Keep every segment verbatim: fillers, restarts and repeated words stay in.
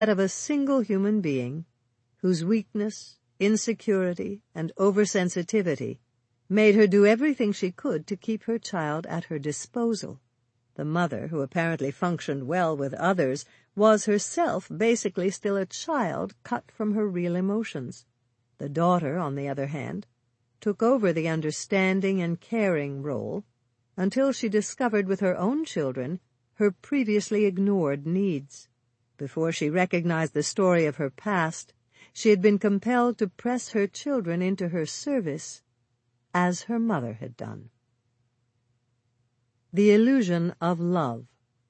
that of a single human being whose weakness, insecurity, and oversensitivity made her do everything she could to keep her child at her disposal. The mother, who apparently functioned well with others, was herself basically still a child cut from her real emotions. The daughter, on the other hand, took over the understanding and caring role until she discovered with her own children her previously ignored needs. Before she recognized the story of her past, she had been compelled to press her children into her service as her mother had done. The illusion of love.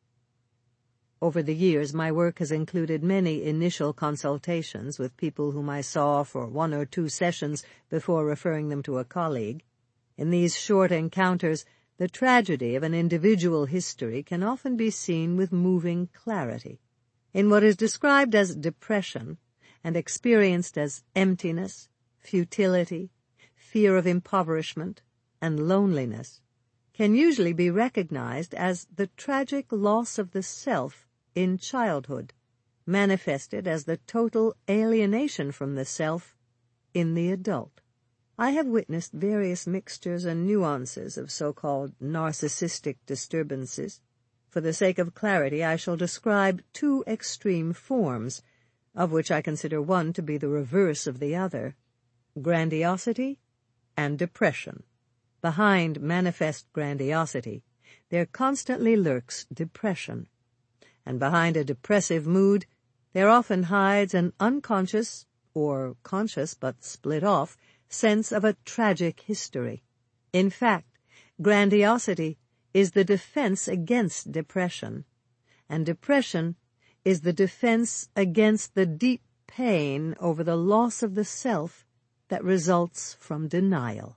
Over the years, my work has included many initial consultations with people whom I saw for one or two sessions before referring them to a colleague. In these short encounters, the tragedy of an individual history can often be seen with moving clarity. In what is described as depression and experienced as emptiness, futility, fear of impoverishment, and loneliness, can usually be recognized as the tragic loss of the self in childhood, manifested as the total alienation from the self in the adult. I have witnessed various mixtures and nuances of so-called narcissistic disturbances. For the sake of clarity, I shall describe two extreme forms, of which I consider one to be the reverse of the other: grandiosity and depression. Behind manifest grandiosity, there constantly lurks depression, and behind a depressive mood, there often hides an unconscious, or conscious but split off, sense of a tragic history. In fact, grandiosity is the defense against depression, and depression is the defense against the deep pain over the loss of the self that results from denial.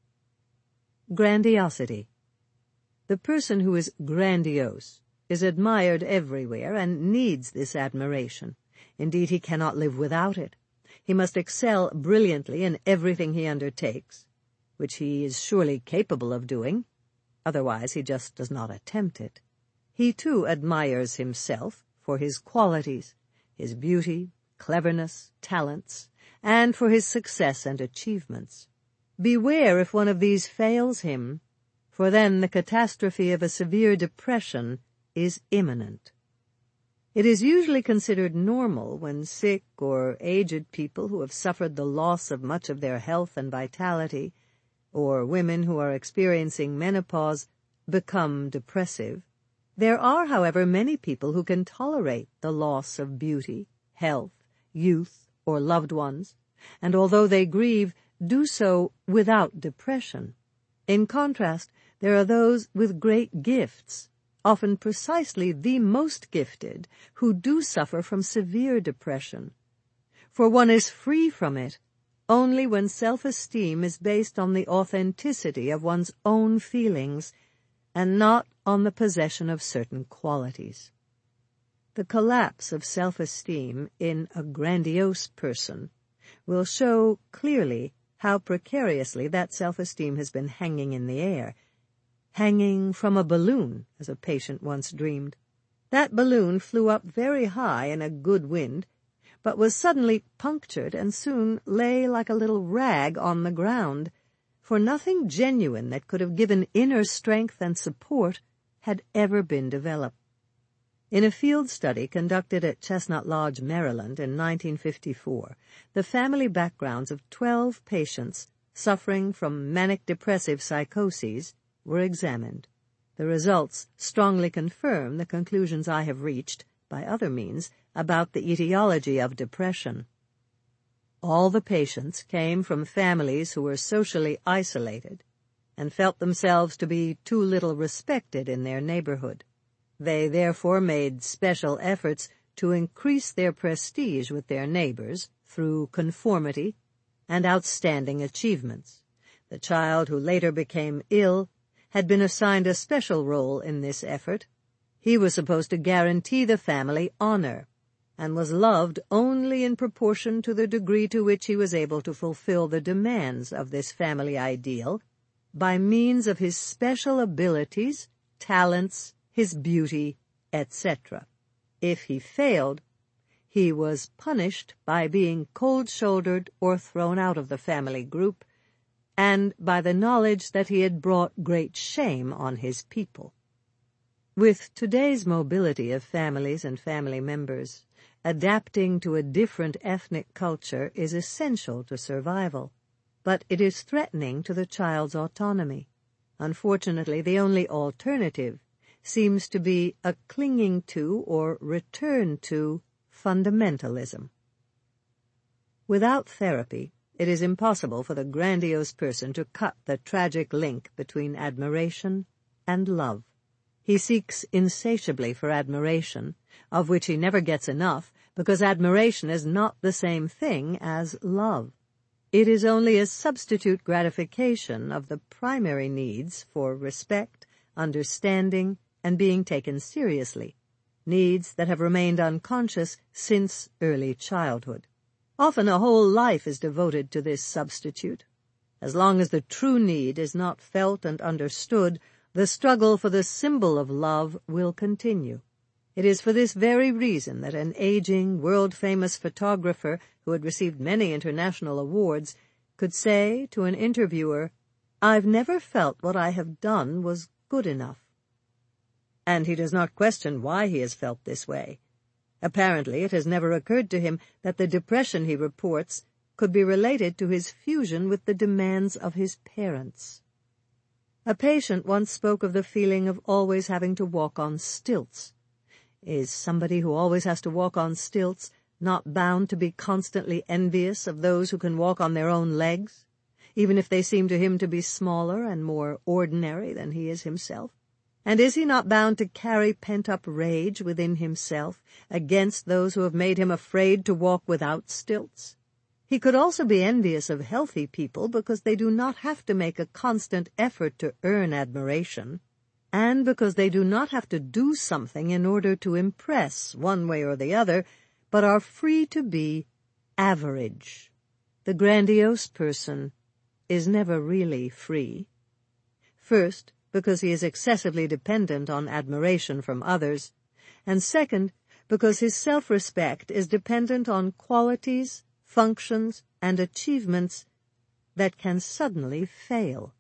Grandiosity. The person who is grandiose is admired everywhere and needs this admiration. Indeed, he cannot live without it. He must excel brilliantly in everything he undertakes, which he is surely capable of doing. Otherwise, he just does not attempt it. He, too, admires himself for his qualities, his beauty, cleverness, talents, and for his success and achievements. Beware if one of these fails him, for then the catastrophe of a severe depression is imminent. It is usually considered normal when sick or aged people who have suffered the loss of much of their health and vitality, or women who are experiencing menopause, become depressive. There are, however, many people who can tolerate the loss of beauty, health, youth, or loved ones, and although they grieve, do so without depression. In contrast, there are those with great gifts, often precisely the most gifted, who do suffer from severe depression. For one is free from it only when self-esteem is based on the authenticity of one's own feelings and not on the possession of certain qualities. The collapse of self-esteem in a grandiose person will show clearly how precariously that self-esteem has been hanging in the air, hanging from a balloon, as a patient once dreamed. That balloon flew up very high in a good wind, but was suddenly punctured and soon lay like a little rag on the ground, for nothing genuine that could have given inner strength and support had ever been developed. In a field study conducted at Chestnut Lodge, Maryland, in nineteen fifty-four, the family backgrounds of twelve patients suffering from manic-depressive psychoses were examined. The results strongly confirm the conclusions I have reached, by other means, about the etiology of depression. All the patients came from families who were socially isolated and felt themselves to be too little respected in their neighborhood. They therefore made special efforts to increase their prestige with their neighbors through conformity and outstanding achievements. The child who later became ill had been assigned a special role in this effort. He was supposed to guarantee the family honor and was loved only in proportion to the degree to which he was able to fulfill the demands of this family ideal by means of his special abilities, talents, his beauty, et cetera. If he failed, he was punished by being cold-shouldered or thrown out of the family group, and by the knowledge that he had brought great shame on his people. With today's mobility of families and family members, adapting to a different ethnic culture is essential to survival, but it is threatening to the child's autonomy. Unfortunately, the only alternative seems to be a clinging to or return to fundamentalism. Without therapy, it is impossible for the grandiose person to cut the tragic link between admiration and love. He seeks insatiably for admiration, of which he never gets enough, because admiration is not the same thing as love. It is only a substitute gratification of the primary needs for respect, understanding, and being taken seriously, needs that have remained unconscious since early childhood. Often a whole life is devoted to this substitute. As long as the true need is not felt and understood, the struggle for the symbol of love will continue. It is for this very reason that an aging, world-famous photographer who had received many international awards could say to an interviewer, "I've never felt what I have done was good enough." And he does not question why he has felt this way. Apparently, it has never occurred to him that the depression he reports could be related to his fusion with the demands of his parents. A patient once spoke of the feeling of always having to walk on stilts. Is somebody who always has to walk on stilts not bound to be constantly envious of those who can walk on their own legs, even if they seem to him to be smaller and more ordinary than he is himself? And is he not bound to carry pent-up rage within himself against those who have made him afraid to walk without stilts? He could also be envious of healthy people because they do not have to make a constant effort to earn admiration, and because they do not have to do something in order to impress one way or the other, but are free to be average. The grandiose person is never really free. First, because he is excessively dependent on admiration from others, and second, because his self-respect is dependent on qualities, functions, and achievements that can suddenly fail.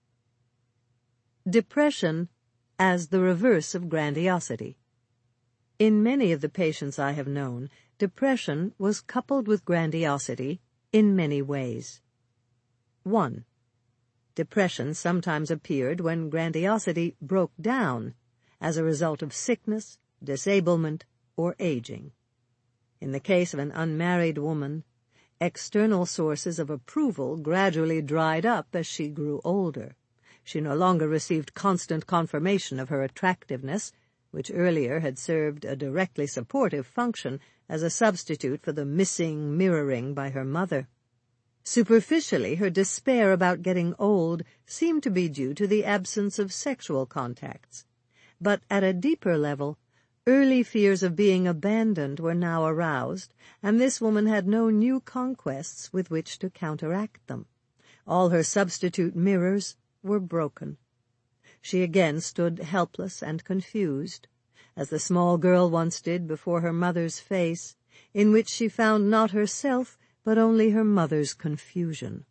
Depression as the reverse of grandiosity. In many of the patients I have known, depression was coupled with grandiosity in many ways. One. Depression sometimes appeared when grandiosity broke down as a result of sickness, disablement, or aging. In the case of an unmarried woman, external sources of approval gradually dried up as she grew older. She no longer received constant confirmation of her attractiveness, which earlier had served a directly supportive function as a substitute for the missing mirroring by her mother. Superficially, her despair about getting old seemed to be due to the absence of sexual contacts. But at a deeper level, early fears of being abandoned were now aroused, and this woman had no new conquests with which to counteract them. All her substitute mirrors were broken. She again stood helpless and confused, as the small girl once did before her mother's face, in which she found not herself, but only her mother's confusion.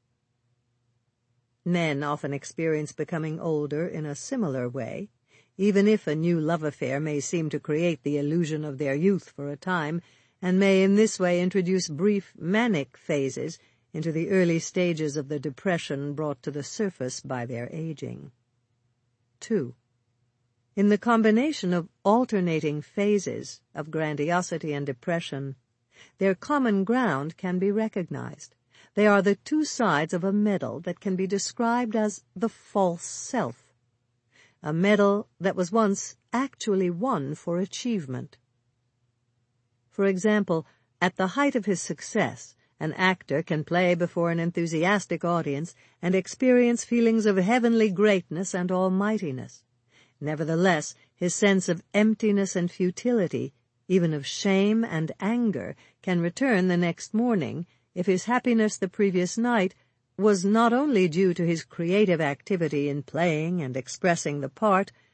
Men often experience becoming older in a similar way, even if a new love affair may seem to create the illusion of their youth for a time, and may in this way introduce brief manic phases into the early stages of the depression brought to the surface by their aging. Two. In the combination of alternating phases of grandiosity and depression, their common ground can be recognized. They are the two sides of a medal that can be described as the false self, a medal that was once actually won for achievement. For example, at the height of his success, an actor can play before an enthusiastic audience and experience feelings of heavenly greatness and almightiness. Nevertheless, his sense of emptiness and futility, even of shame and anger, can return the next morning if his happiness the previous night was not only due to his creative activity in playing and expressing the part,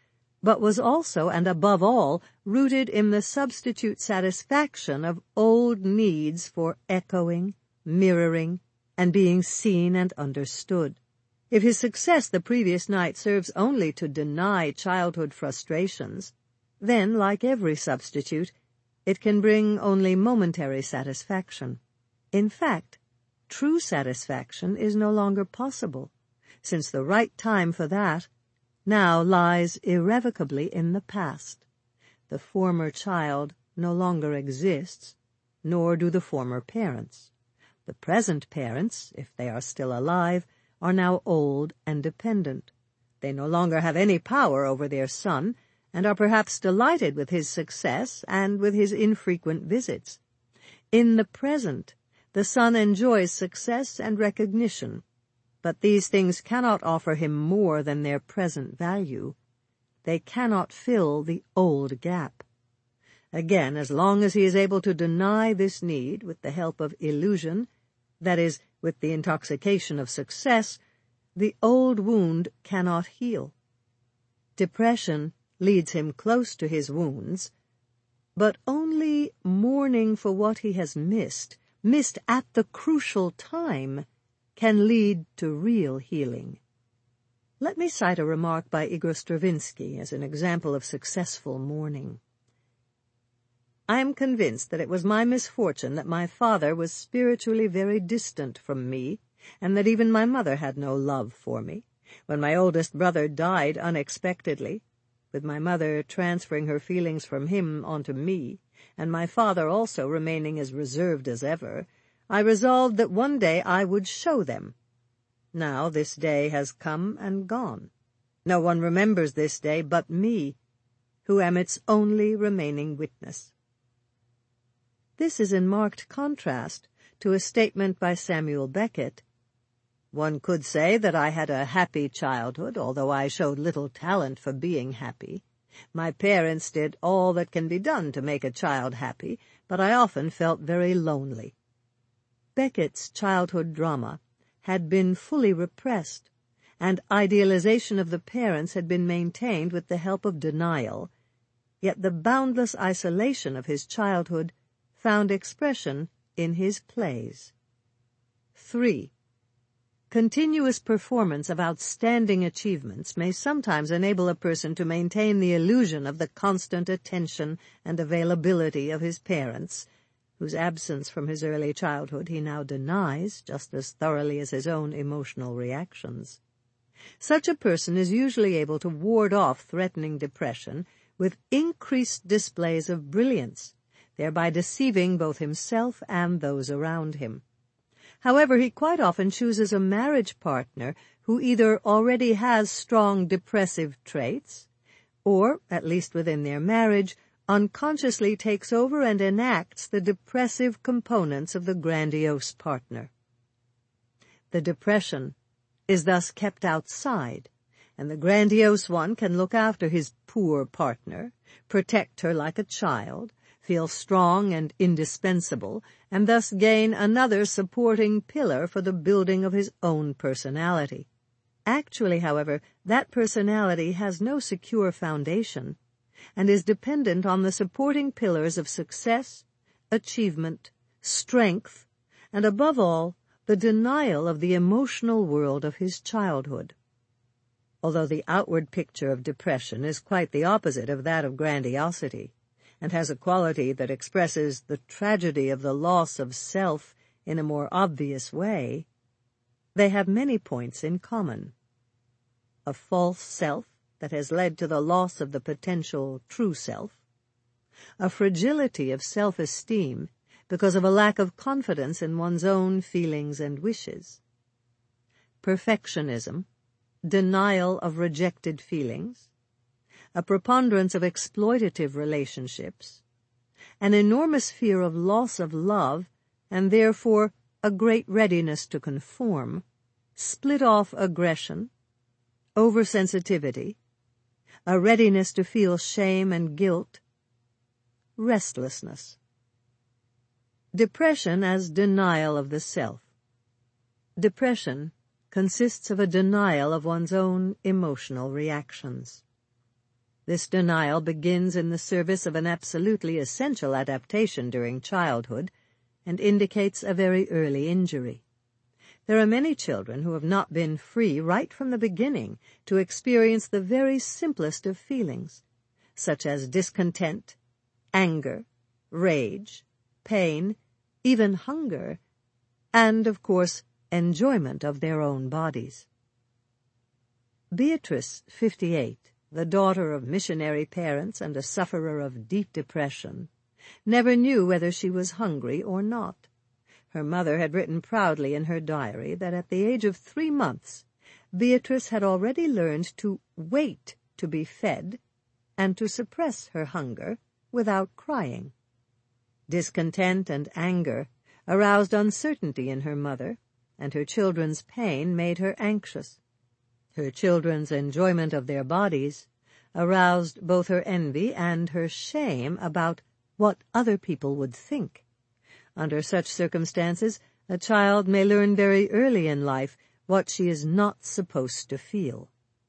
but was also and above all rooted in the substitute satisfaction of old needs for echoing, mirroring, and being seen and understood. If his success the previous night serves only to deny childhood frustrations, then, like every substitute, it can bring only momentary satisfaction. In fact, true satisfaction is no longer possible, since the right time for that now lies irrevocably in the past. The former child no longer exists, nor do the former parents. The present parents, if they are still alive, are now old and dependent. They no longer have any power over their son, and are perhaps delighted with his success and with his infrequent visits. In the present, the son enjoys success and recognition, but these things cannot offer him more than their present value. They cannot fill the old gap. Again, as long as he is able to deny this need with the help of illusion, that is, with the intoxication of success, the old wound cannot heal. Depression leads him close to his wounds, but only mourning for what he has missed, missed at the crucial time, can lead to real healing. Let me cite a remark by Igor Stravinsky as an example of successful mourning. I am convinced that it was my misfortune that my father was spiritually very distant from me, and that even my mother had no love for me. When my oldest brother died unexpectedly, with my mother transferring her feelings from him onto me, and my father also remaining as reserved as ever, I resolved that one day I would show them. Now this day has come and gone. No one remembers this day but me, who am its only remaining witness. This is in marked contrast to a statement by Samuel Beckett. One could say that I had a happy childhood, although I showed little talent for being happy. My parents did all that can be done to make a child happy, but I often felt very lonely. Beckett's childhood drama had been fully repressed, and idealization of the parents had been maintained with the help of denial, yet the boundless isolation of his childhood found expression in his plays. Three. Continuous performance of outstanding achievements may sometimes enable a person to maintain the illusion of the constant attention and availability of his parents, whose absence from his early childhood he now denies just as thoroughly as his own emotional reactions. Such a person is usually able to ward off threatening depression with increased displays of brilliance, thereby deceiving both himself and those around him. However, he quite often chooses a marriage partner who either already has strong depressive traits, or, at least within their marriage, unconsciously takes over and enacts the depressive components of the grandiose partner. The depression is thus kept outside, and the grandiose one can look after his poor partner, protect her like a child, feel strong and indispensable, and thus gain another supporting pillar for the building of his own personality. Actually, however, that personality has no secure foundation, and is dependent on the supporting pillars of success, achievement, strength, and above all, the denial of the emotional world of his childhood. Although the outward picture of depression is quite the opposite of that of grandiosity, and has a quality that expresses the tragedy of the loss of self in a more obvious way, they have many points in common. A false self that has led to the loss of the potential true self, a fragility of self-esteem because of a lack of confidence in one's own feelings and wishes, perfectionism, denial of rejected feelings, a preponderance of exploitative relationships, an enormous fear of loss of love, and therefore a great readiness to conform, split-off aggression, oversensitivity, a readiness to feel shame and guilt, restlessness. Depression as denial of the self. Depression consists of a denial of one's own emotional reactions. This denial begins in the service of an absolutely essential adaptation during childhood and indicates a very early injury. There are many children who have not been free right from the beginning to experience the very simplest of feelings, such as discontent, anger, rage, pain, even hunger, and, of course, enjoyment of their own bodies. Beatrice, fifty-eight, the daughter of missionary parents and a sufferer of deep depression, never knew whether she was hungry or not. Her mother had written proudly in her diary that at the age of three months, Beatrice had already learned to wait to be fed and to suppress her hunger without crying. Discontent and anger aroused uncertainty in her mother, and her children's pain made her anxious. Her children's enjoyment of their bodies aroused both her envy and her shame about what other people would think. Under such circumstances, a child may learn very early in life what she is not supposed to feel.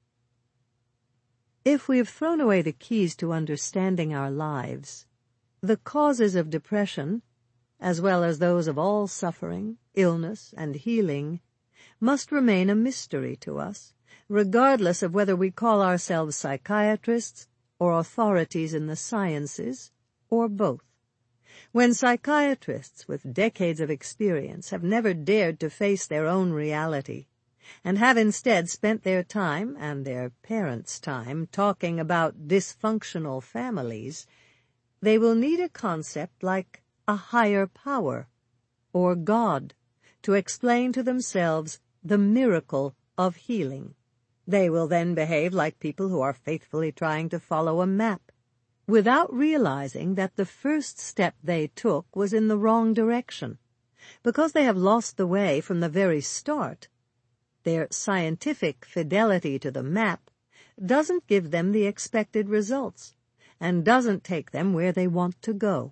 If we have thrown away the keys to understanding our lives, the causes of depression, as well as those of all suffering, illness, and healing, must remain a mystery to us, regardless of whether we call ourselves psychiatrists or authorities in the sciences, or both. When psychiatrists with decades of experience have never dared to face their own reality, and have instead spent their time and their parents' time talking about dysfunctional families, they will need a concept like a higher power, or God, to explain to themselves the miracle of healing. They will then behave like people who are faithfully trying to follow a map, without realizing that the first step they took was in the wrong direction. Because they have lost the way from the very start, their scientific fidelity to the map doesn't give them the expected results, and doesn't take them where they want to go.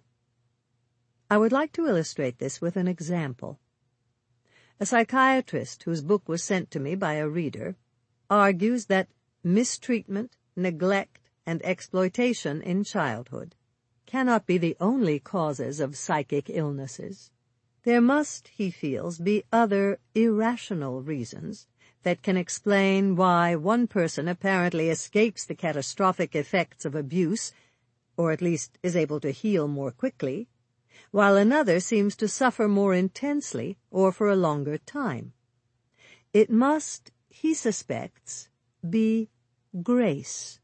I would like to illustrate this with an example. A psychiatrist whose book was sent to me by a reader argues that mistreatment, neglect, and exploitation in childhood cannot be the only causes of psychic illnesses. There must, he feels, be other irrational reasons that can explain why one person apparently escapes the catastrophic effects of abuse, or at least is able to heal more quickly, while another seems to suffer more intensely or for a longer time. It must, he suspects, be grace.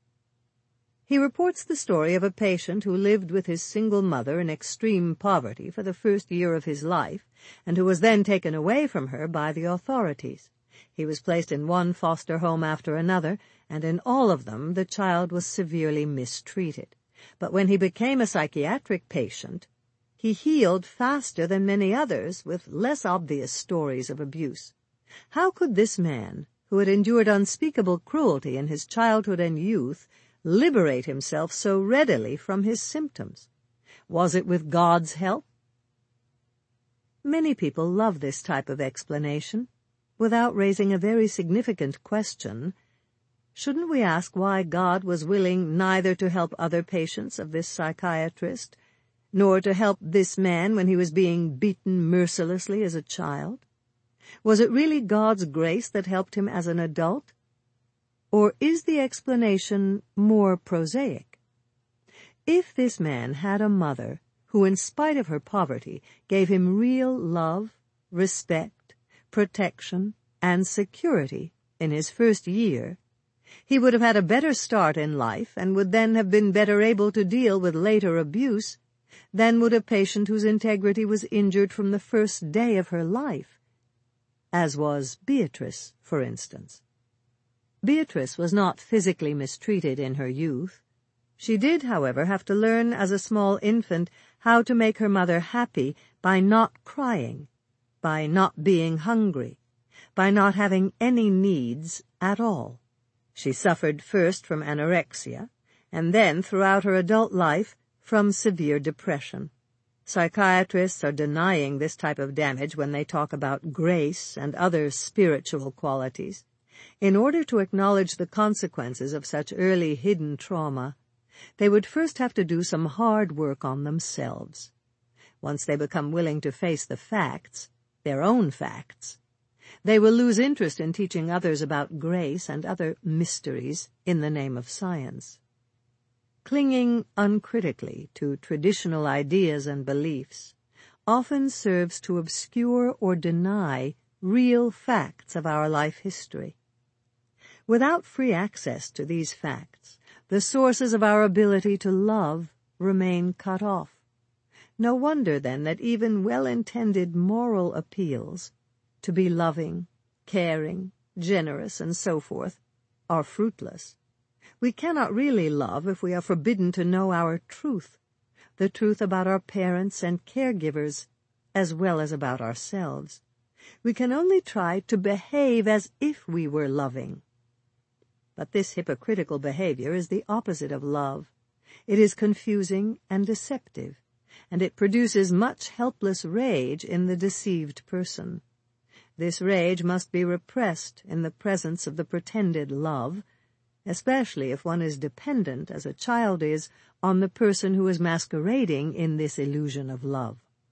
He reports the story of a patient who lived with his single mother in extreme poverty for the first year of his life, and who was then taken away from her by the authorities. He was placed in one foster home after another, and in all of them the child was severely mistreated. But when he became a psychiatric patient, he healed faster than many others with less obvious stories of abuse. How could this man, who had endured unspeakable cruelty in his childhood and youth, liberate himself so readily from his symptoms? Was it with God's help? Many people love this type of explanation, without raising a very significant question. Shouldn't we ask why God was willing neither to help other patients of this psychiatrist, nor to help this man when he was being beaten mercilessly as a child? Was it really God's grace that helped him as an adult? Or is the explanation more prosaic? If this man had a mother who, in spite of her poverty, gave him real love, respect, protection, and security in his first year, he would have had a better start in life and would then have been better able to deal with later abuse than would a patient whose integrity was injured from the first day of her life, as was Beatrice, for instance. Beatrice was not physically mistreated in her youth. She did, however, have to learn as a small infant how to make her mother happy by not crying, by not being hungry, by not having any needs at all. She suffered first from anorexia, and then, throughout her adult life, from severe depression. Psychiatrists are denying this type of damage when they talk about grace and other spiritual qualities. In order to acknowledge the consequences of such early hidden trauma, they would first have to do some hard work on themselves. Once they become willing to face the facts, their own facts, they will lose interest in teaching others about grace and other mysteries in the name of science. Clinging uncritically to traditional ideas and beliefs often serves to obscure or deny real facts of our life history. Without free access to these facts, the sources of our ability to love remain cut off. No wonder, then, that even well-intended moral appeals to be loving, caring, generous, and so forth are fruitless. We cannot really love if we are forbidden to know our truth, the truth about our parents and caregivers, as well as about ourselves. We can only try to behave as if we were loving. But this hypocritical behavior is the opposite of love. It is confusing and deceptive, and it produces much helpless rage in the deceived person. This rage must be repressed in the presence of the pretended love, especially if one is dependent, as a child is, on the person who is masquerading in this illusion of love.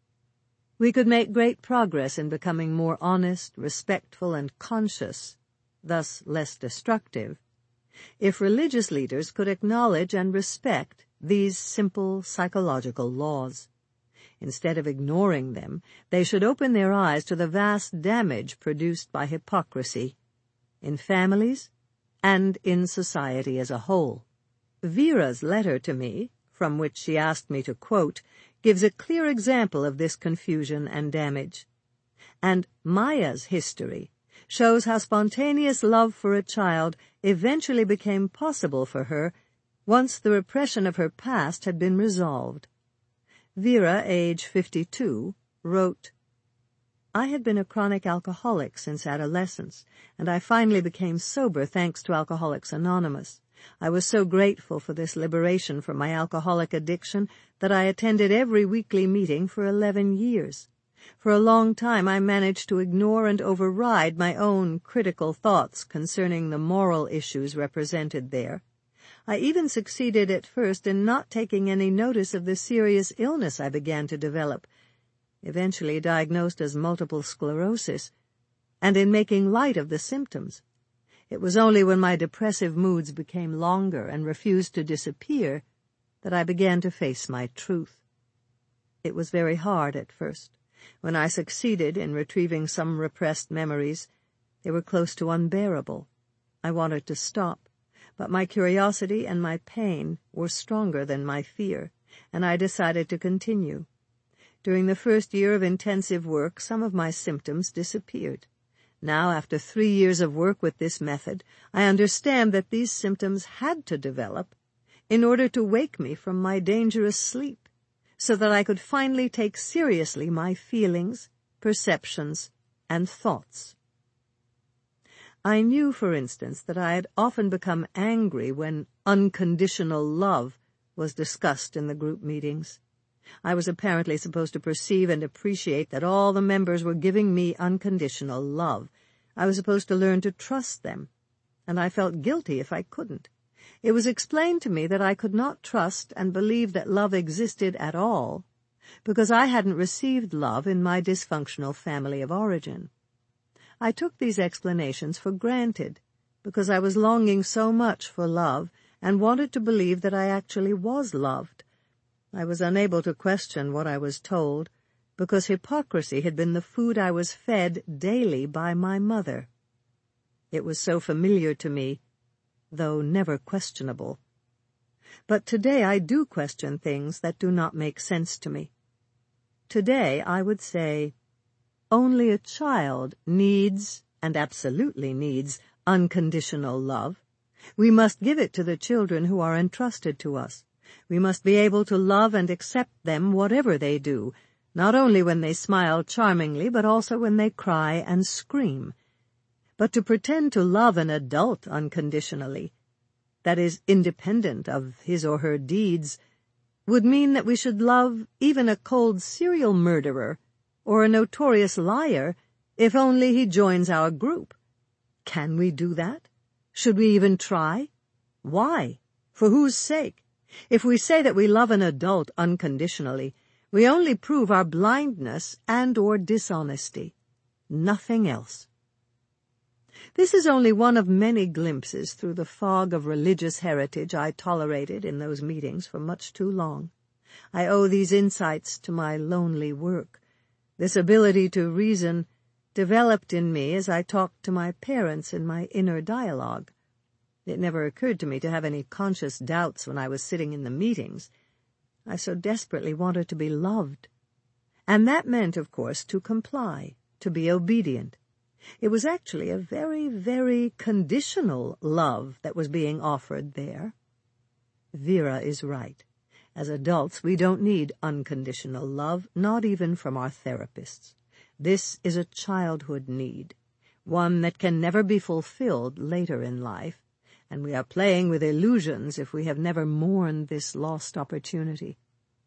We could make great progress in becoming more honest, respectful, and conscious, thus less destructive, if religious leaders could acknowledge and respect these simple psychological laws. Instead of ignoring them, they should open their eyes to the vast damage produced by hypocrisy in families and in society as a whole. Vera's letter to me, from which she asked me to quote, gives a clear example of this confusion and damage. And Maya's history shows how spontaneous love for a child eventually became possible for her once the repression of her past had been resolved. Vera, age fifty-two, wrote, "I had been a chronic alcoholic since adolescence, and I finally became sober thanks to Alcoholics Anonymous. I was so grateful for this liberation from my alcoholic addiction that I attended every weekly meeting for eleven years. For a long time I managed to ignore and override my own critical thoughts concerning the moral issues represented there. I even succeeded at first in not taking any notice of the serious illness I began to develop, eventually diagnosed as multiple sclerosis, and in making light of the symptoms. It was only when my depressive moods became longer and refused to disappear that I began to face my truth. It was very hard at first. When I succeeded in retrieving some repressed memories, they were close to unbearable. I wanted to stop, but my curiosity and my pain were stronger than my fear, and I decided to continue. During the first year of intensive work, some of my symptoms disappeared. Now, after three years of work with this method, I understand that these symptoms had to develop in order to wake me from my dangerous sleep, so that I could finally take seriously my feelings, perceptions, and thoughts. I knew, for instance, that I had often become angry when unconditional love was discussed in the group meetings. I was apparently supposed to perceive and appreciate that all the members were giving me unconditional love. I was supposed to learn to trust them, and I felt guilty if I couldn't. It was explained to me that I could not trust and believe that love existed at all because I hadn't received love in my dysfunctional family of origin. I took these explanations for granted because I was longing so much for love and wanted to believe that I actually was loved. I was unable to question what I was told because hypocrisy had been the food I was fed daily by my mother. It was so familiar to me, though never questionable. But today I do question things that do not make sense to me. Today I would say, only a child needs, and absolutely needs, unconditional love. We must give it to the children who are entrusted to us. We must be able to love and accept them whatever they do, not only when they smile charmingly, but also when they cry and scream. But to pretend to love an adult unconditionally, that is, independent of his or her deeds, would mean that we should love even a cold serial murderer or a notorious liar if only he joins our group. Can we do that? Should we even try? Why? For whose sake? If we say that we love an adult unconditionally, we only prove our blindness and or dishonesty. Nothing else. This is only one of many glimpses through the fog of religious heritage I tolerated in those meetings for much too long. I owe these insights to my lonely work. This ability to reason developed in me as I talked to my parents in my inner dialogue. It never occurred to me to have any conscious doubts when I was sitting in the meetings. I so desperately wanted to be loved. And that meant, of course, to comply, to be obedient. It was actually a very, very conditional love that was being offered there. Vera is right. As adults, we don't need unconditional love, not even from our therapists. This is a childhood need, one that can never be fulfilled later in life, and we are playing with illusions if we have never mourned this lost opportunity.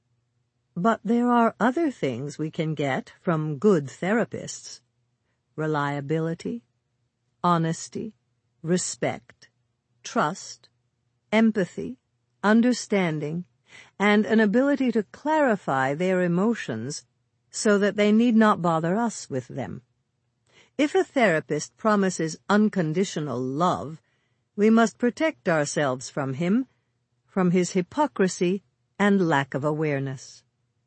But there are other things we can get from good therapists. Reliability, honesty, respect, trust, empathy, understanding, and an ability to clarify their emotions so that they need not bother us with them. If a therapist promises unconditional love, we must protect ourselves from him, from his hypocrisy and lack of awareness.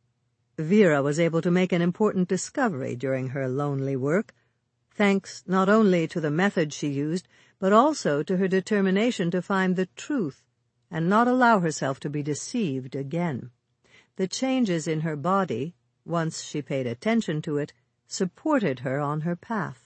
Vera was able to make an important discovery during her lonely work, thanks not only to the method she used, but also to her determination to find the truth and not allow herself to be deceived again. The changes in her body, once she paid attention to it, supported her on her path.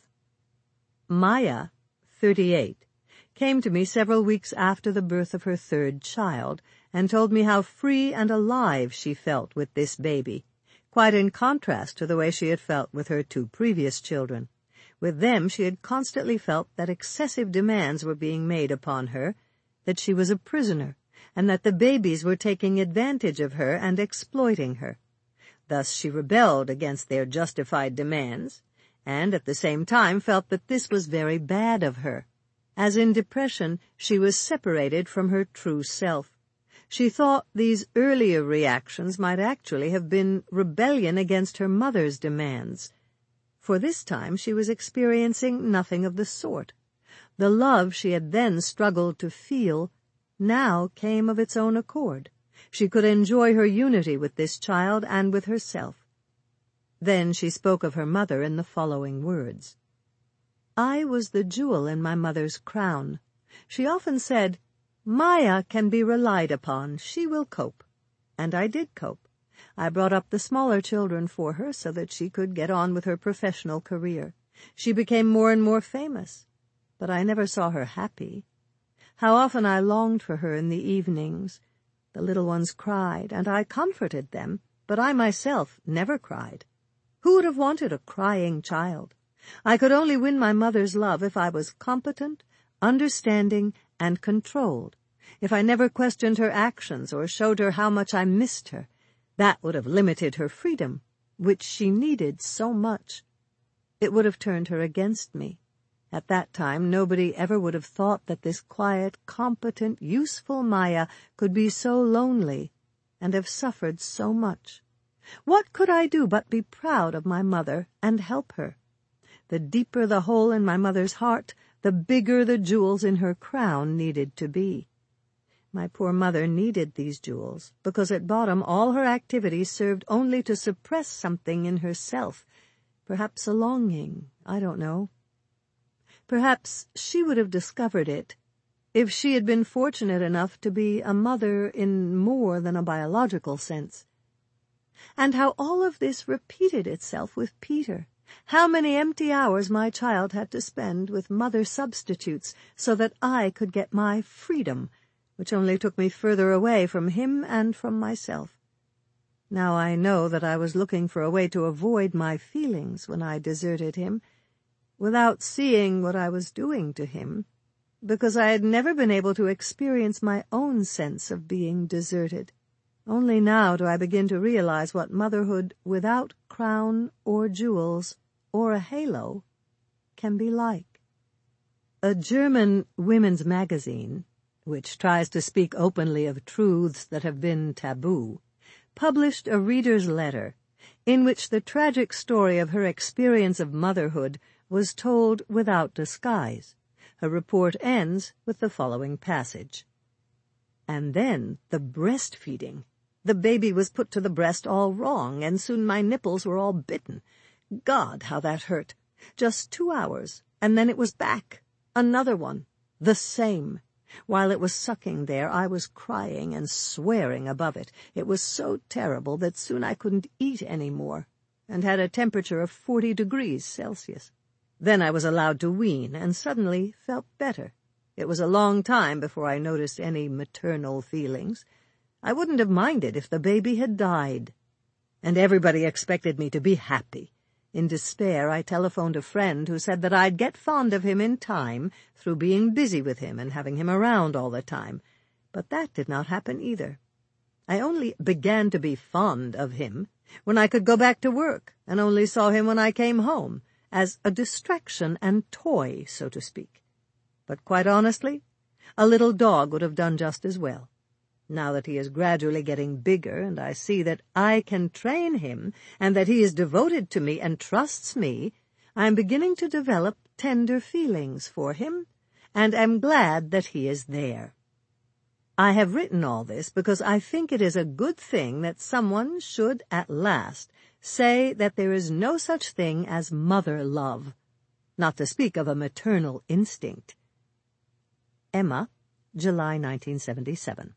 Maya, thirty-eight, came to me several weeks after the birth of her third child and told me how free and alive she felt with this baby, quite in contrast to the way she had felt with her two previous children. With them she had constantly felt that excessive demands were being made upon her, that she was a prisoner, and that the babies were taking advantage of her and exploiting her. Thus she rebelled against their justified demands, and at the same time felt that this was very bad of her. As in depression, she was separated from her true self. She thought these earlier reactions might actually have been rebellion against her mother's demands. For this time she was experiencing nothing of the sort. The love she had then struggled to feel now came of its own accord. She could enjoy her unity with this child and with herself. Then she spoke of her mother in the following words. I was the jewel in my mother's crown. She often said, Maya can be relied upon. She will cope. And I did cope. I brought up the smaller children for her so that she could get on with her professional career. She became more and more famous, but I never saw her happy. How often I longed for her in the evenings. The little ones cried, and I comforted them, but I myself never cried. Who would have wanted a crying child? I could only win my mother's love if I was competent, understanding, and controlled, if I never questioned her actions or showed her how much I missed her. That would have limited her freedom, which she needed so much. It would have turned her against me. At that time, nobody ever would have thought that this quiet, competent, useful Maya could be so lonely and have suffered so much. What could I do but be proud of my mother and help her? The deeper the hole in my mother's heart, the bigger the jewels in her crown needed to be. My poor mother needed these jewels, because at bottom all her activities served only to suppress something in herself, perhaps a longing, I don't know. Perhaps she would have discovered it if she had been fortunate enough to be a mother in more than a biological sense. And how all of this repeated itself with Peter. How many empty hours my child had to spend with mother substitutes so that I could get my freedom, which only took me further away from him and from myself. Now I know that I was looking for a way to avoid my feelings when I deserted him, without seeing what I was doing to him, because I had never been able to experience my own sense of being deserted. Only now do I begin to realize what motherhood without crown or jewels or a halo can be like. A German women's magazine, which tries to speak openly of truths that have been taboo, published a reader's letter in which the tragic story of her experience of motherhood was told without disguise. Her report ends with the following passage. And then the breastfeeding. The baby was put to the breast all wrong, and soon my nipples were all bitten. God, how that hurt. Just two hours, and then it was back. Another one. The same. While it was sucking there, I was crying and swearing above it. It was so terrible that soon I couldn't eat any more, and had a temperature of forty degrees Celsius. Then I was allowed to wean, and suddenly felt better. It was a long time before I noticed any maternal feelings. I wouldn't have minded if the baby had died. And everybody expected me to be happy. In despair, I telephoned a friend who said that I'd get fond of him in time through being busy with him and having him around all the time. But that did not happen either. I only began to be fond of him when I could go back to work, and only saw him when I came home, as a distraction and toy, so to speak. But quite honestly, a little dog would have done just as well. Now that he is gradually getting bigger, and I see that I can train him, and that he is devoted to me and trusts me, I am beginning to develop tender feelings for him, and am glad that he is there. I have written all this because I think it is a good thing that someone should at last say that there is no such thing as mother love, not to speak of a maternal instinct. Emma, July nineteen seventy-seven.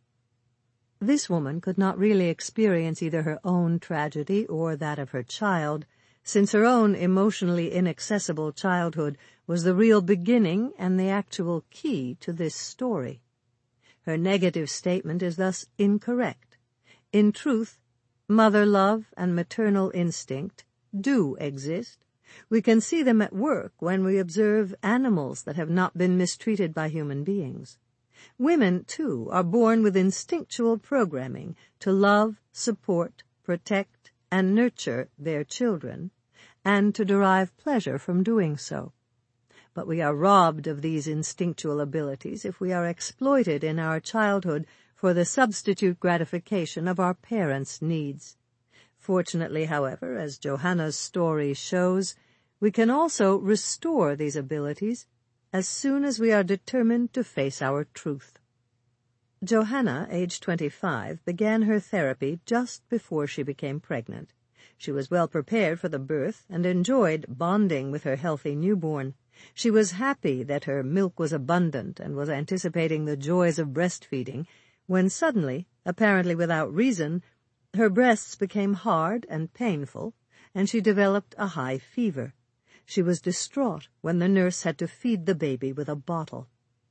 This woman could not really experience either her own tragedy or that of her child, since her own emotionally inaccessible childhood was the real beginning and the actual key to this story. Her negative statement is thus incorrect. In truth, mother love and maternal instinct do exist. We can see them at work when we observe animals that have not been mistreated by human beings. Women, too, are born with instinctual programming to love, support, protect, and nurture their children, and to derive pleasure from doing so. But we are robbed of these instinctual abilities if we are exploited in our childhood for the substitute gratification of our parents' needs. Fortunately, however, as Johanna's story shows, we can also restore these abilities as soon as we are determined to face our truth. Johanna, aged twenty-five, began her therapy just before she became pregnant. She was well prepared for the birth and enjoyed bonding with her healthy newborn. She was happy that her milk was abundant and was anticipating the joys of breastfeeding, when suddenly, apparently without reason, her breasts became hard and painful, and she developed a high fever. She was distraught when the nurse had to feed the baby with a bottle.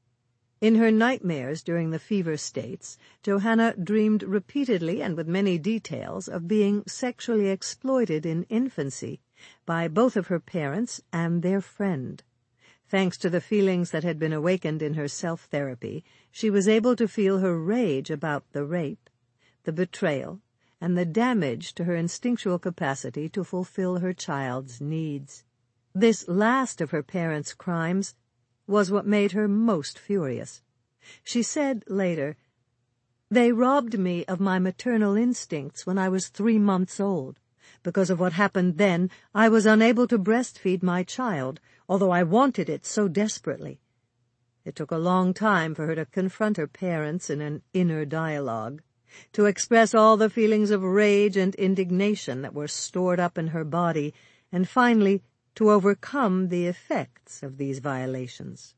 In her nightmares during the fever states, Johanna dreamed repeatedly and with many details of being sexually exploited in infancy by both of her parents and their friend. Thanks to the feelings that had been awakened in her self-therapy, she was able to feel her rage about the rape, the betrayal, and the damage to her instinctual capacity to fulfill her child's needs. This last of her parents' crimes was what made her most furious. She said later, "They robbed me of my maternal instincts when I was three months old. Because of what happened then, I was unable to breastfeed my child, although I wanted it so desperately." It took a long time for her to confront her parents in an inner dialogue, to express all the feelings of rage and indignation that were stored up in her body, and finally to overcome the effects of these violations.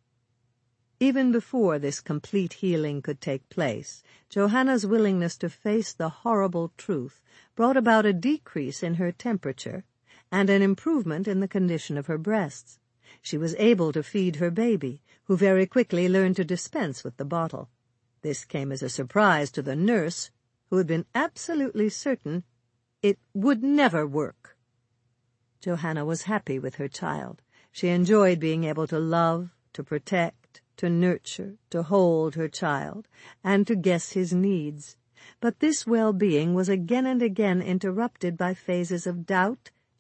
Even before this complete healing could take place, Johanna's willingness to face the horrible truth brought about a decrease in her temperature and an improvement in the condition of her breasts. She was able to feed her baby, who very quickly learned to dispense with the bottle. This came as a surprise to the nurse, who had been absolutely certain it would never work. Johanna was happy with her child. She enjoyed being able to love, to protect, to nurture, to hold her child, and to guess his needs. But this well-being was again and again interrupted by phases of doubt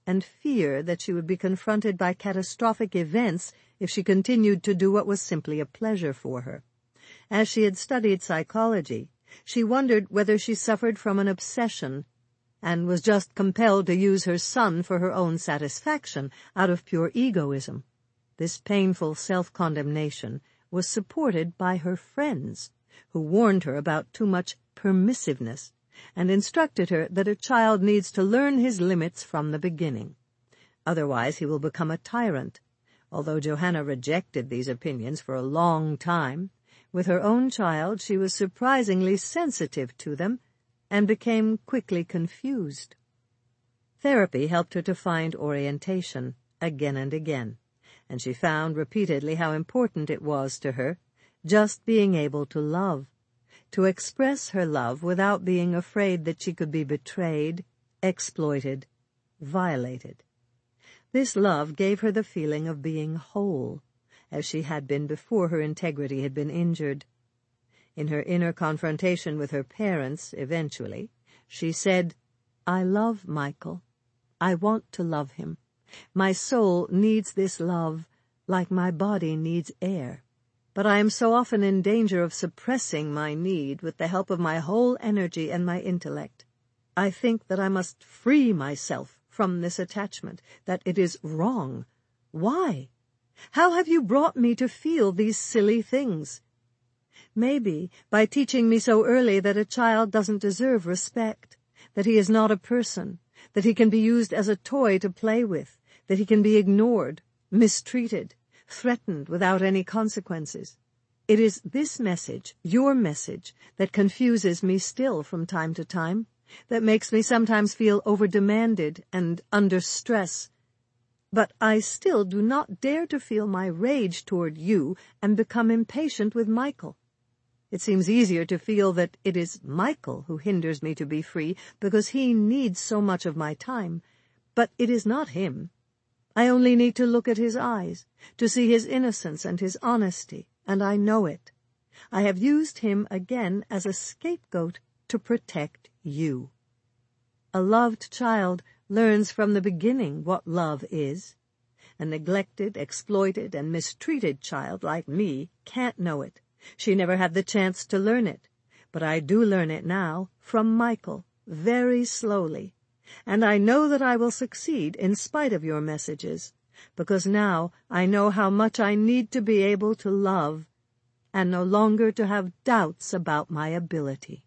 and fear that she would be confronted by catastrophic events if she continued to do what was simply a pleasure for her. As she had studied psychology, she wondered whether she suffered from an obsession and was just compelled to use her son for her own satisfaction out of pure egoism. This painful self-condemnation was supported by her friends, who warned her about too much permissiveness and instructed her that a child needs to learn his limits from the beginning. Otherwise he will become a tyrant. Although Johanna rejected these opinions for a long time, with her own child she was surprisingly sensitive to them and became quickly confused. Therapy helped her to find orientation again and again, and she found repeatedly how important it was to her just being able to love, to express her love without being afraid that she could be betrayed, exploited, violated. This love gave her the feeling of being whole, as she had been before her integrity had been injured. In her inner confrontation with her parents, eventually, she said, "I love Michael. I want to love him. My soul needs this love like my body needs air. But I am so often in danger of suppressing my need with the help of my whole energy and my intellect. I think that I must free myself from this attachment, that it is wrong. Why? How have you brought me to feel these silly things? Maybe by teaching me so early that a child doesn't deserve respect, that he is not a person, that he can be used as a toy to play with, that he can be ignored, mistreated, threatened without any consequences. It is this message, your message, that confuses me still from time to time, that makes me sometimes feel over-demanded and under stress. But I still do not dare to feel my rage toward you and become impatient with Michael. It seems easier to feel that it is Michael who hinders me to be free because he needs so much of my time, but it is not him. I only need to look at his eyes, to see his innocence and his honesty, and I know it. I have used him again as a scapegoat to protect you. A loved child learns from the beginning what love is. A neglected, exploited, and mistreated child like me can't know it. She never had the chance to learn it. But I do learn it now, from Michael, very slowly. And I know that I will succeed in spite of your messages, because now I know how much I need to be able to love, and no longer to have doubts about my ability.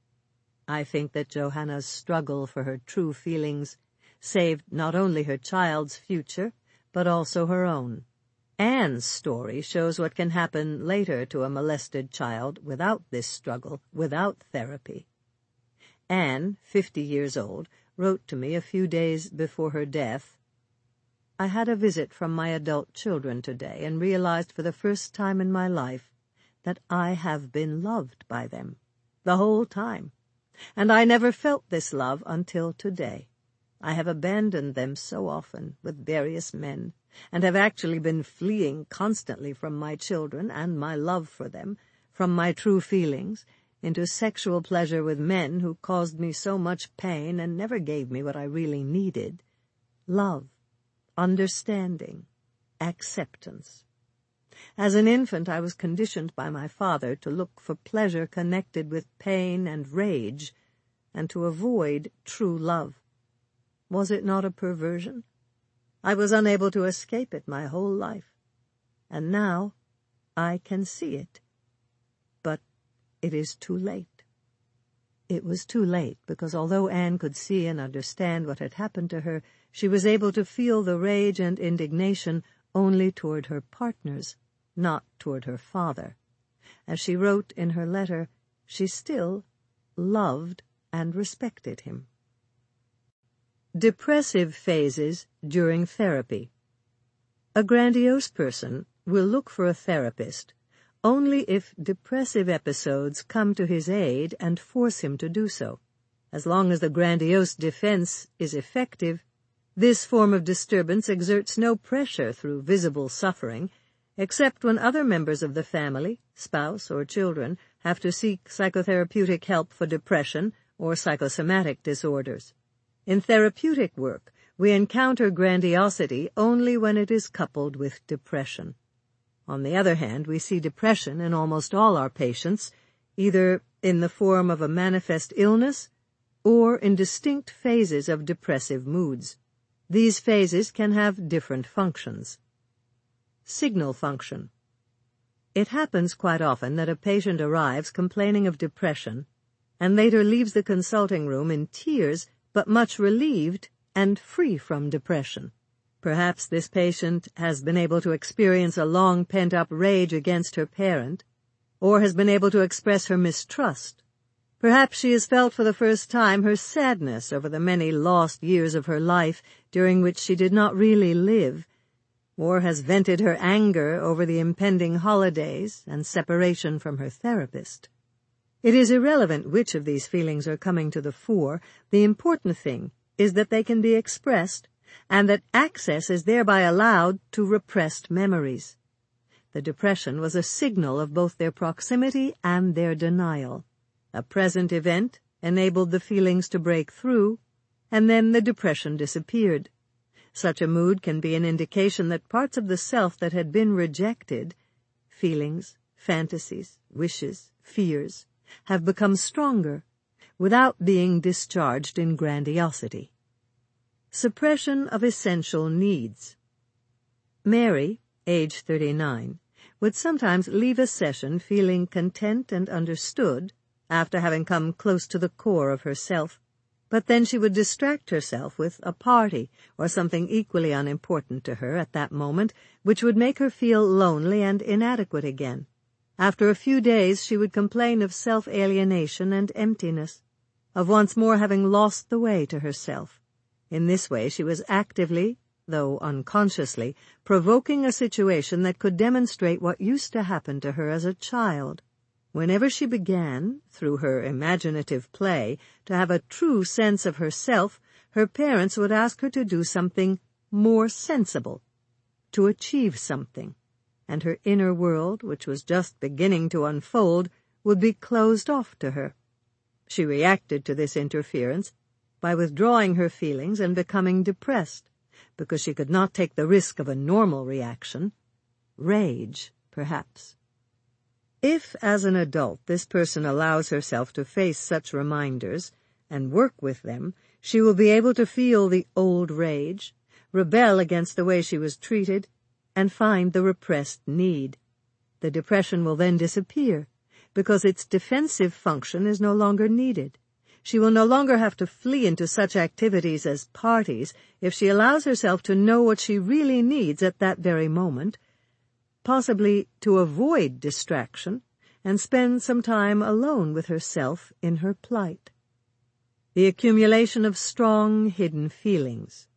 I think that Johanna's struggle for her true feelings saved not only her child's future, but also her own. Anne's story shows what can happen later to a molested child without this struggle, without therapy. Anne, fifty years old, wrote to me a few days before her death, "I had a visit from my adult children today and realized for the first time in my life that I have been loved by them the whole time, and I never felt this love until today. I have abandoned them so often with various men, and have actually been fleeing constantly from my children and my love for them, from my true feelings, into sexual pleasure with men who caused me so much pain and never gave me what I really needed: love, understanding, acceptance. As an infant I was conditioned by my father to look for pleasure connected with pain and rage, and to avoid true love. Was it not a perversion? I was unable to escape it my whole life, and now I can see it. But it is too late." It was too late, because although Anne could see and understand what had happened to her, she was able to feel the rage and indignation only toward her partners, not toward her father. As she wrote in her letter, she still loved and respected him. Depressive phases during therapy. A grandiose person will look for a therapist only if depressive episodes come to his aid and force him to do so. As long as the grandiose defense is effective, this form of disturbance exerts no pressure through visible suffering, except when other members of the family, spouse or children, have to seek psychotherapeutic help for depression or psychosomatic disorders. In therapeutic work, We encounter grandiosity only when it is coupled with depression. On the other hand, we see depression in almost all our patients, either in the form of a manifest illness or in distinct phases of depressive moods. These phases can have different functions. Signal function. It happens quite often that a patient arrives complaining of depression and later leaves the consulting room in tears but much relieved and free from depression. Perhaps this patient has been able to experience a long pent-up rage against her parent, or has been able to express her mistrust. Perhaps she has felt for the first time her sadness over the many lost years of her life during which she did not really live, or has vented her anger over the impending holidays and separation from her therapist. It is irrelevant which of these feelings are coming to the fore. The important thing is that they can be expressed, and that access is thereby allowed to repressed memories. The depression was a signal of both their proximity and their denial. A present event enabled the feelings to break through, and then the depression disappeared. Such a mood can be an indication that parts of the self that had been rejected, feelings, fantasies, wishes, fears, have become stronger, without being discharged in grandiosity. Suppression of essential needs. Mary, age thirty-nine, would sometimes leave a session feeling content and understood after having come close to the core of herself, but then she would distract herself with a party or something equally unimportant to her at that moment, which would make her feel lonely and inadequate again. After a few days she would complain of self-alienation and emptiness, of once more having lost the way to herself. In this way she was actively, though unconsciously, provoking a situation that could demonstrate what used to happen to her as a child. Whenever she began, through her imaginative play, to have a true sense of herself, her parents would ask her to do something more sensible, to achieve something, and her inner world, which was just beginning to unfold, would be closed off to her. She reacted to this interference by withdrawing her feelings and becoming depressed, because she could not take the risk of a normal reaction, rage, perhaps. If, as an adult, this person allows herself to face such reminders and work with them, she will be able to feel the old rage, rebel against the way she was treated, and find the repressed need. The depression will then disappear, because its defensive function is no longer needed. She will no longer have to flee into such activities as parties if she allows herself to know what she really needs at that very moment, possibly to avoid distraction and spend some time alone with herself in her plight. The accumulation of strong, hidden feelings.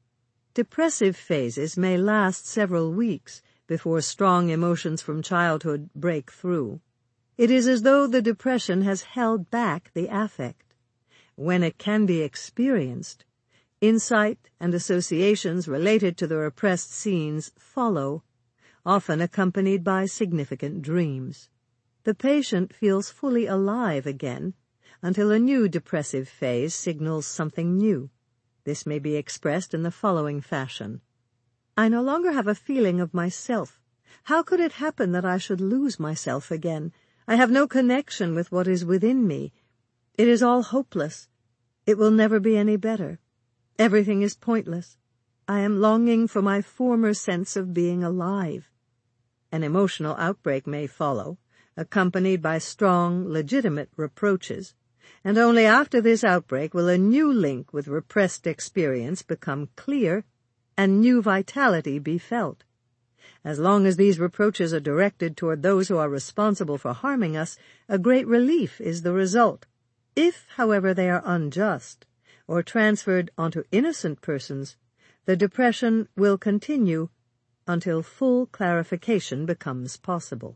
Depressive phases may last several weeks before strong emotions from childhood break through. It is as though the depression has held back the affect. When it can be experienced, insight and associations related to the repressed scenes follow, often accompanied by significant dreams. The patient feels fully alive again until a new depressive phase signals something new. This may be expressed in the following fashion. I no longer have a feeling of myself. How could it happen that I should lose myself again? I have no connection with what is within me. It is all hopeless. It will never be any better. Everything is pointless. I am longing for my former sense of being alive. An emotional outbreak may follow, accompanied by strong, legitimate reproaches, and only after this outbreak will a new link with repressed experience become clear and new vitality be felt. As long as these reproaches are directed toward those who are responsible for harming us, a great relief is the result. If, however, they are unjust, or transferred onto innocent persons, the depression will continue until full clarification becomes possible.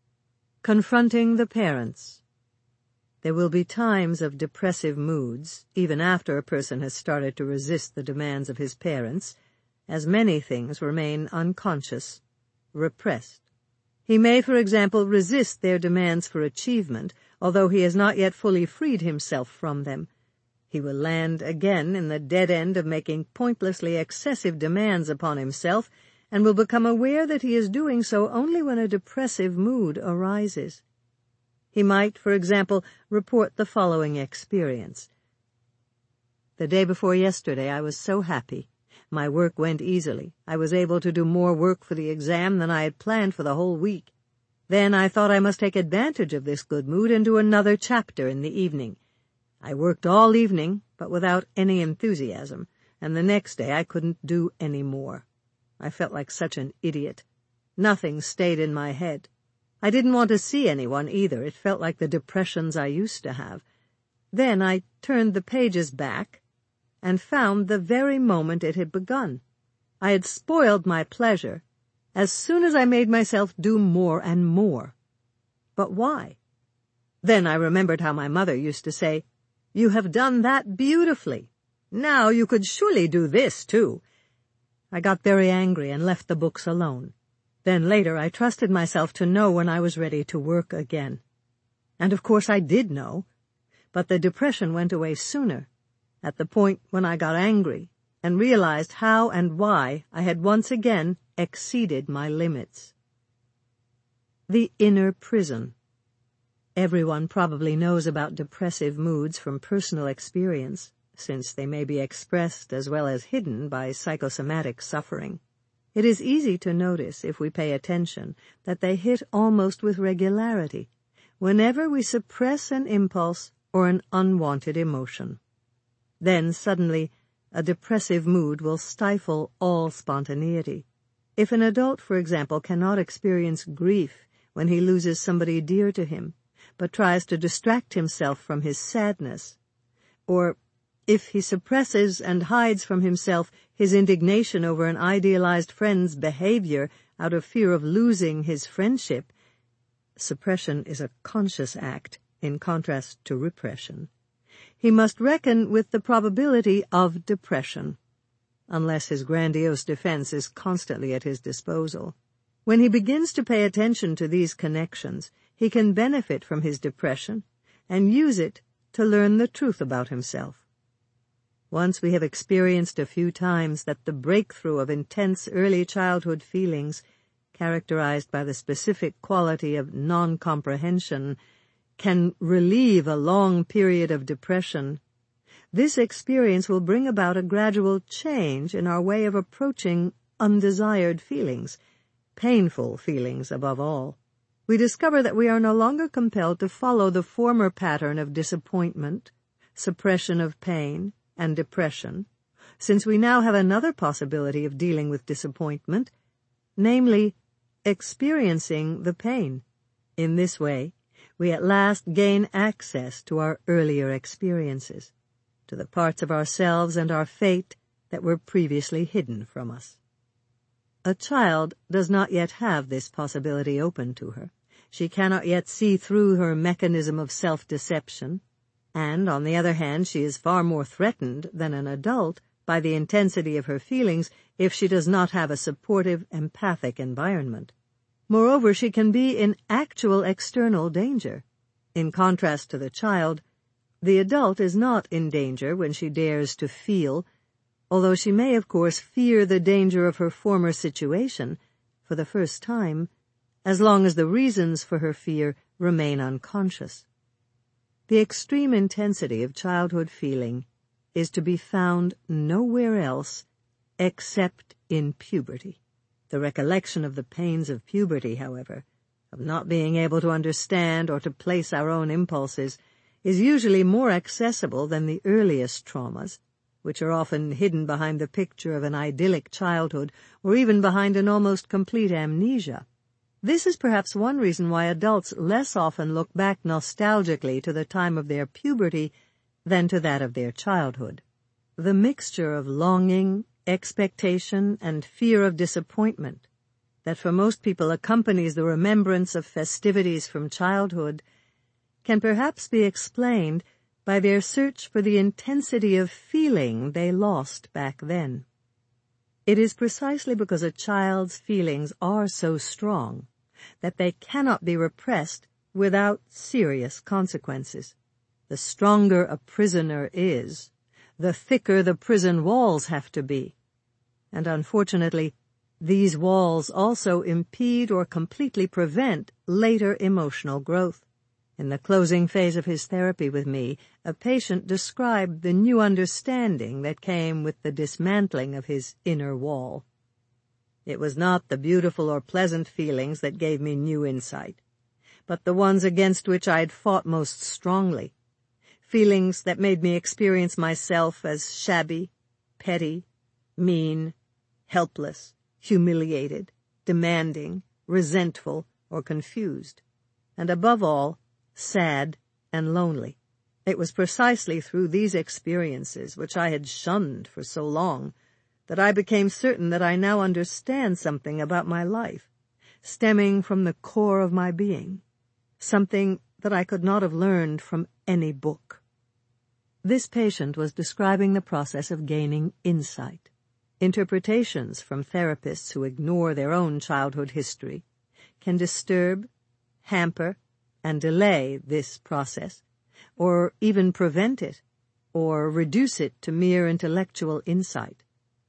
Confronting the parents. There will be times of depressive moods, even after a person has started to resist the demands of his parents, as many things remain unconscious, repressed. He may, for example, resist their demands for achievement, although he has not yet fully freed himself from them. He will land again in the dead end of making pointlessly excessive demands upon himself, and will become aware that he is doing so only when a depressive mood arises. He might, for example, report the following experience. The day before yesterday I was so happy. My work went easily. I was able to do more work for the exam than I had planned for the whole week. Then I thought I must take advantage of this good mood and do another chapter in the evening. I worked all evening, but without any enthusiasm, and the next day I couldn't do any more. I felt like such an idiot. Nothing stayed in my head. I didn't want to see anyone either. It felt like the depressions I used to have. Then I turned the pages back and found the very moment it had begun. I had spoiled my pleasure as soon as I made myself do more and more. But why? Then I remembered how my mother used to say, "You have done that beautifully. Now you could surely do this, too." I got very angry and left the books alone. Then later I trusted myself to know when I was ready to work again. And of course I did know, but the depression went away sooner, at the point when I got angry and realized how and why I had once again exceeded my limits. The inner prison. Everyone probably knows about depressive moods from personal experience, since they may be expressed as well as hidden by psychosomatic suffering. It is easy to notice, if we pay attention, that they hit almost with regularity, whenever we suppress an impulse or an unwanted emotion. Then, suddenly, a depressive mood will stifle all spontaneity. If an adult, for example, cannot experience grief when he loses somebody dear to him, but tries to distract himself from his sadness, or if he suppresses and hides from himself his indignation over an idealized friend's behavior out of fear of losing his friendship, suppression is a conscious act in contrast to repression, he must reckon with the probability of depression, unless his grandiose defense is constantly at his disposal. When he begins to pay attention to these connections, he can benefit from his depression and use it to learn the truth about himself. Once we have experienced a few times that the breakthrough of intense early childhood feelings, characterized by the specific quality of non-comprehension, can relieve a long period of depression, this experience will bring about a gradual change in our way of approaching undesired feelings, painful feelings above all. We discover that we are no longer compelled to follow the former pattern of disappointment, suppression of pain, and depression, since we now have another possibility of dealing with disappointment, namely, experiencing the pain. In this way, we at last gain access to our earlier experiences, to the parts of ourselves and our fate that were previously hidden from us. A child does not yet have this possibility open to her. She cannot yet see through her mechanism of self-deception, and, on the other hand, she is far more threatened than an adult by the intensity of her feelings if she does not have a supportive, empathic environment. Moreover, she can be in actual external danger. In contrast to the child, the adult is not in danger when she dares to feel, although she may, of course, fear the danger of her former situation for the first time, as long as the reasons for her fear remain unconscious. The extreme intensity of childhood feeling is to be found nowhere else except in puberty. The recollection of the pains of puberty, however, of not being able to understand or to place our own impulses, is usually more accessible than the earliest traumas, which are often hidden behind the picture of an idyllic childhood or even behind an almost complete amnesia. This is perhaps one reason why adults less often look back nostalgically to the time of their puberty than to that of their childhood. The mixture of longing, expectation, and fear of disappointment that for most people accompanies the remembrance of festivities from childhood can perhaps be explained by their search for the intensity of feeling they lost back then. It is precisely because a child's feelings are so strong that they cannot be repressed without serious consequences. The stronger a prisoner is, the thicker the prison walls have to be. And unfortunately, these walls also impede or completely prevent later emotional growth. In the closing phase of his therapy with me, a patient described the new understanding that came with the dismantling of his inner wall. It was not the beautiful or pleasant feelings that gave me new insight, but the ones against which I had fought most strongly, feelings that made me experience myself as shabby, petty, mean, helpless, humiliated, demanding, resentful, or confused, and above all, sad and lonely. It was precisely through these experiences, which I had shunned for so long, that I became certain that I now understand something about my life, stemming from the core of my being, something that I could not have learned from any book. This patient was describing the process of gaining insight. Interpretations from therapists who ignore their own childhood history can disturb, hamper, and delay this process, or even prevent it, or reduce it to mere intellectual insight.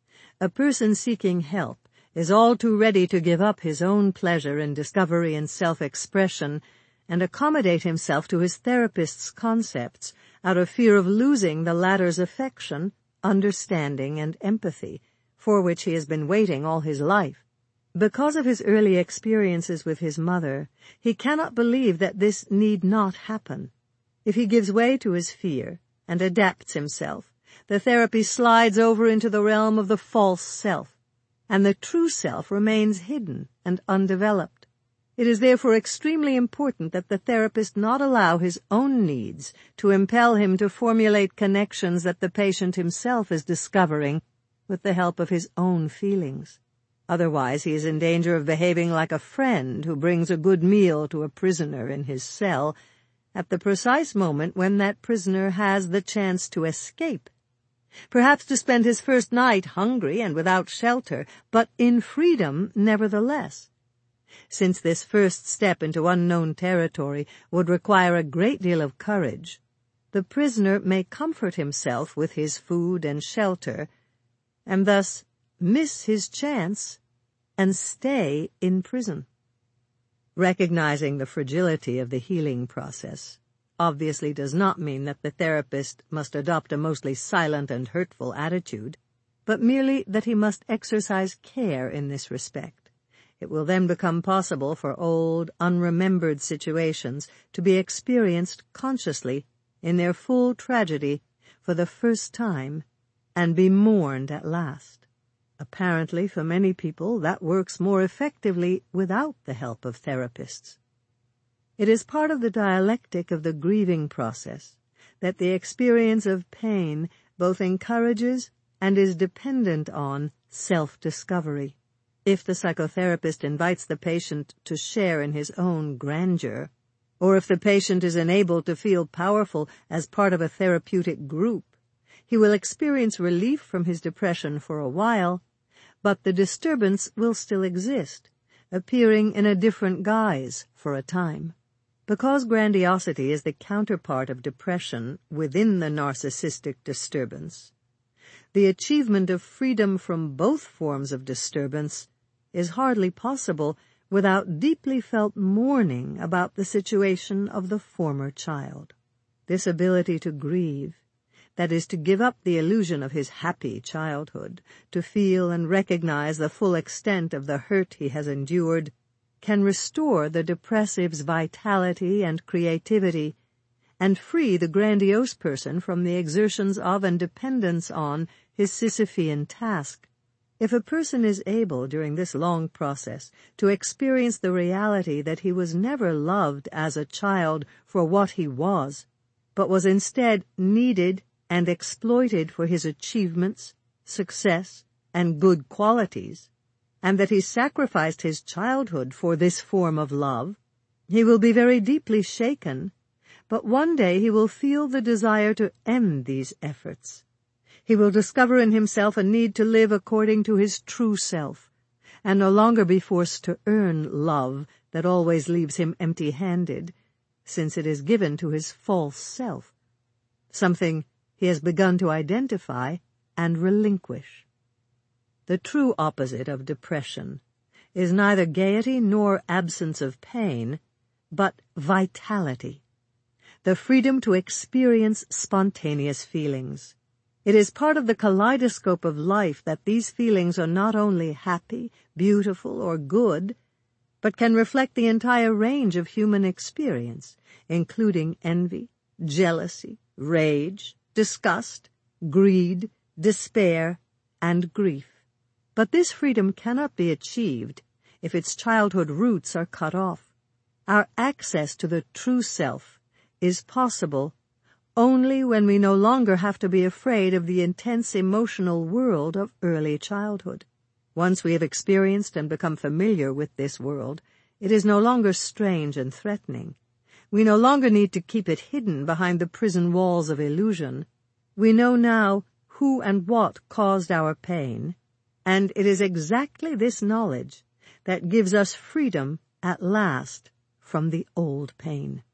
A person seeking help is all too ready to give up his own pleasure in discovery and self-expression and accommodate himself to his therapist's concepts out of fear of losing the latter's affection, understanding, and empathy, for which he has been waiting all his life. Because of his early experiences with his mother, he cannot believe that this need not happen. If he gives way to his fear and adapts himself, the therapy slides over into the realm of the false self, and the true self remains hidden and undeveloped. It is therefore extremely important that the therapist not allow his own needs to impel him to formulate connections that the patient himself is discovering with the help of his own feelings. Otherwise, he is in danger of behaving like a friend who brings a good meal to a prisoner in his cell at the precise moment when that prisoner has the chance to escape, perhaps to spend his first night hungry and without shelter, but in freedom nevertheless. Since this first step into unknown territory would require a great deal of courage, the prisoner may comfort himself with his food and shelter, and thus miss his chance and stay in prison. Recognizing the fragility of the healing process obviously does not mean that the therapist must adopt a mostly silent and hurtful attitude, but merely that he must exercise care in this respect. It will then become possible for old, unremembered situations to be experienced consciously in their full tragedy for the first time and be mourned at last. Apparently, for many people, that works more effectively without the help of therapists. It is part of the dialectic of the grieving process that the experience of pain both encourages and is dependent on self-discovery. If the psychotherapist invites the patient to share in his own grandeur, or if the patient is enabled to feel powerful as part of a therapeutic group, he will experience relief from his depression for a while, but the disturbance will still exist, appearing in a different guise for a time. Because grandiosity is the counterpart of depression within the narcissistic disturbance, the achievement of freedom from both forms of disturbance is hardly possible without deeply felt mourning about the situation of the former child. This ability to grieve, that is, to give up the illusion of his happy childhood, to feel and recognize the full extent of the hurt he has endured, can restore the depressive's vitality and creativity, and free the grandiose person from the exertions of and dependence on his Sisyphean task. If a person is able, during this long process, to experience the reality that he was never loved as a child for what he was, but was instead needed and exploited for his achievements, success, and good qualities, and that he sacrificed his childhood for this form of love, he will be very deeply shaken, but one day he will feel the desire to end these efforts. He will discover in himself a need to live according to his true self, and no longer be forced to earn love that always leaves him empty-handed, since it is given to his false self something he has begun to identify and relinquish. The true opposite of depression is neither gaiety nor absence of pain, but vitality, the freedom to experience spontaneous feelings. It is part of the kaleidoscope of life that these feelings are not only happy, beautiful, or good, but can reflect the entire range of human experience, including envy, jealousy, rage, disgust, greed, despair, and grief. But this freedom cannot be achieved if its childhood roots are cut off. Our access to the true self is possible only when we no longer have to be afraid of the intense emotional world of early childhood. Once we have experienced and become familiar with this world, it is no longer strange and threatening. We no longer need to keep it hidden behind the prison walls of illusion. We know now who and what caused our pain, and it is exactly this knowledge that gives us freedom at last from the old pain.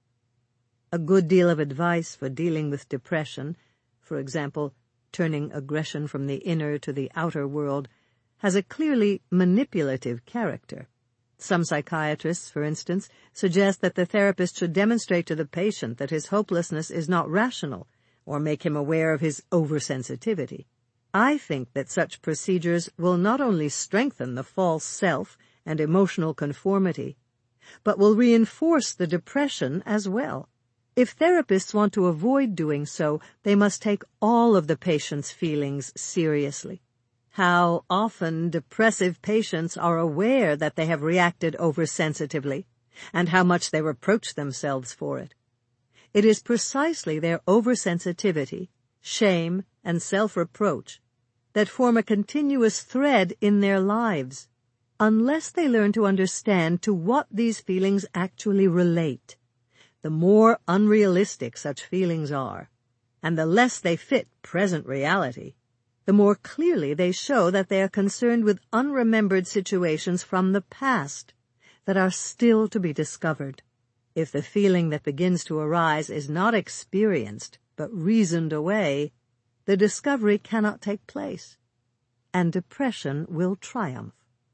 A good deal of advice for dealing with depression, for example, turning aggression from the inner to the outer world, has a clearly manipulative character. Some psychiatrists, for instance, suggest that the therapist should demonstrate to the patient that his hopelessness is not rational, or make him aware of his oversensitivity. I think that such procedures will not only strengthen the false self and emotional conformity, but will reinforce the depression as well. If therapists want to avoid doing so, they must take all of the patient's feelings seriously. How often depressive patients are aware that they have reacted oversensitively, and how much they reproach themselves for it. It is precisely their oversensitivity, shame, and self-reproach that form a continuous thread in their lives, unless they learn to understand to what these feelings actually relate. The more unrealistic such feelings are, and the less they fit present reality, the more clearly they show that they are concerned with unremembered situations from the past that are still to be discovered. If the feeling that begins to arise is not experienced but reasoned away, the discovery cannot take place, and depression will triumph.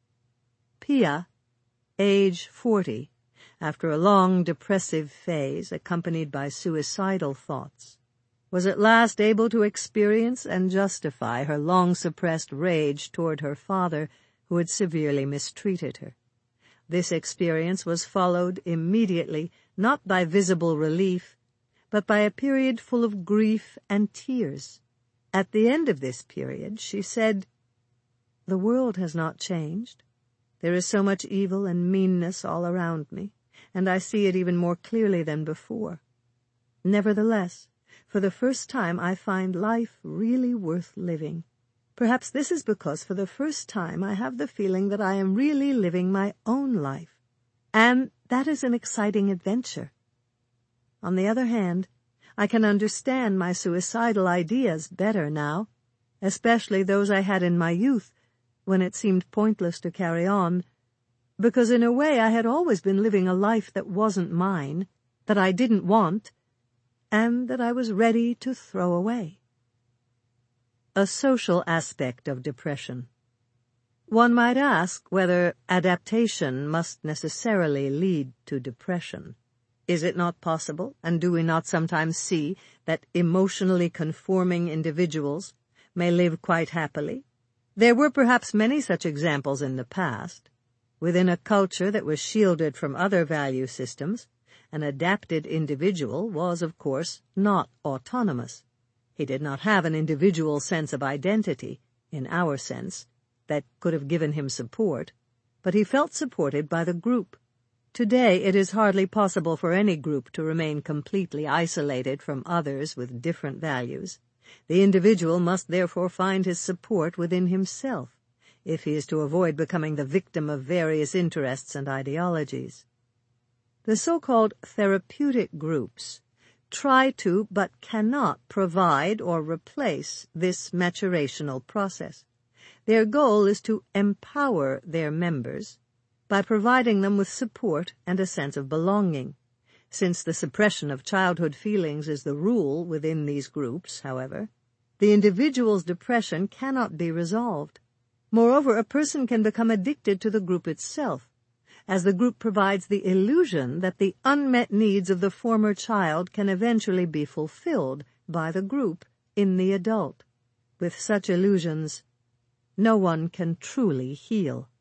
Pia, age forty, after a long depressive phase accompanied by suicidal thoughts, was at last able to experience and justify her long-suppressed rage toward her father, who had severely mistreated her. This experience was followed immediately not by visible relief, but by a period full of grief and tears. At the end of this period, she said, "The world has not changed. There is so much evil and meanness all around me, and I see it even more clearly than before. Nevertheless, for the first time I find life really worth living. Perhaps this is because for the first time I have the feeling that I am really living my own life, and that is an exciting adventure. On the other hand, I can understand my suicidal ideas better now, especially those I had in my youth, when it seemed pointless to carry on, because in a way I had always been living a life that wasn't mine, that I didn't want, and that I was ready to throw away." A social aspect of depression. One might ask whether adaptation must necessarily lead to depression. Is it not possible, and do we not sometimes see, that emotionally conforming individuals may live quite happily? There were perhaps many such examples in the past. Within a culture that was shielded from other value systems, an adapted individual was, of course, not autonomous. He did not have an individual sense of identity, in our sense, that could have given him support, but he felt supported by the group. Today it is hardly possible for any group to remain completely isolated from others with different values. The individual must therefore find his support within himself, if he is to avoid becoming the victim of various interests and ideologies. The so-called therapeutic groups try to but cannot provide or replace this maturational process. Their goal is to empower their members by providing them with support and a sense of belonging. Since the suppression of childhood feelings is the rule within these groups, however, the individual's depression cannot be resolved. Moreover, a person can become addicted to the group itself, as the group provides the illusion that the unmet needs of the former child can eventually be fulfilled by the group in the adult. With such illusions, no one can truly heal.